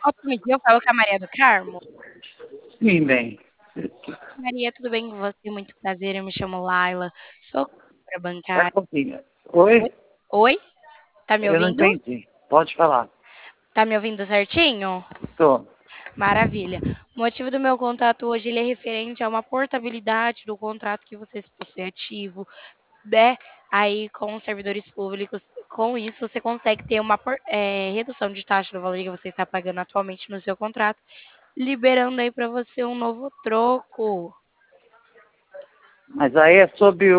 Outro dia eu falo com a Maria do Carmo. Sim, bem. Maria, tudo bem com você? Muito prazer, eu me chamo Laila, sou para Vai bancária. um pouquinho. Oi? Oi? Oi? Tá me Eu não ouvindo? entendi. Pode falar. Tá me ouvindo certinho? Tô. Maravilha. O motivo do meu contato hoje ele é referente a uma portabilidade do contrato que você se possui ativo, né? Aí com os servidores públicos. Com isso, você consegue ter uma redução de taxa do valor que você está pagando atualmente no seu contrato, liberando aí para você um novo troco. Mas aí é sobre,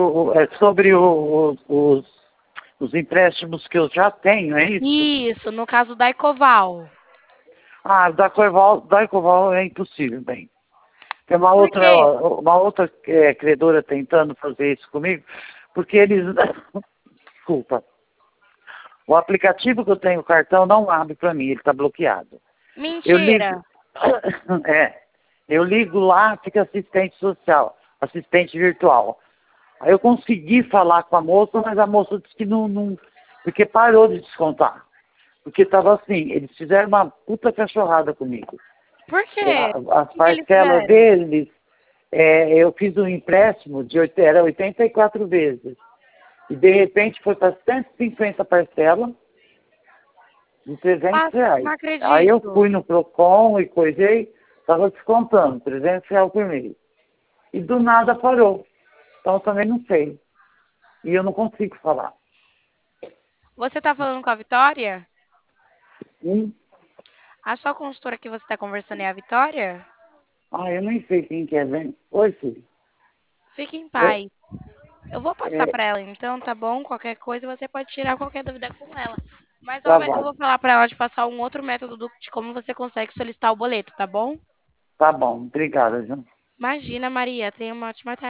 os empréstimos que eu já tenho, é isso? Isso, no caso da Ecoval. Ah, da Ecoval é impossível, bem. Tem Por quê? uma outra credora tentando fazer isso comigo, porque eles... Desculpa. O aplicativo que eu tenho o cartão não abre para mim, ele está bloqueado. Eu ligo... Mentira. É. Eu ligo lá, fica assistente social, assistente virtual. Aí eu consegui falar com a moça, mas a moça disse que não porque parou de descontar. Porque estava assim, eles fizeram uma puta cachorrada comigo. Por quê? O As que que eles parcelas fizeram? deles, eu fiz um empréstimo era 84 vezes. E de repente foi para 150 parcelas de 300 Nossa, reais. não Aí eu acredito. fui no Procon e coisei, estava descontando 300 reais por mês. E do nada parou. Então eu também não sei. E eu não consigo falar. Você tá falando com a Vitória? Hum? A sua consultora que você está conversando é a Vitória? Ah, eu nem sei quem que é, vem. Oi, filho. Fique em Oi? paz. Eu vou passar É, para ela então, tá bom? Qualquer coisa você pode tirar qualquer dúvida com ela. Mas tá eu bom. vou falar para ela de passar um outro método de como você consegue solicitar o boleto, tá bom? Tá bom. Obrigada, viu? Imagina, Maria, tenha uma ótima tarde.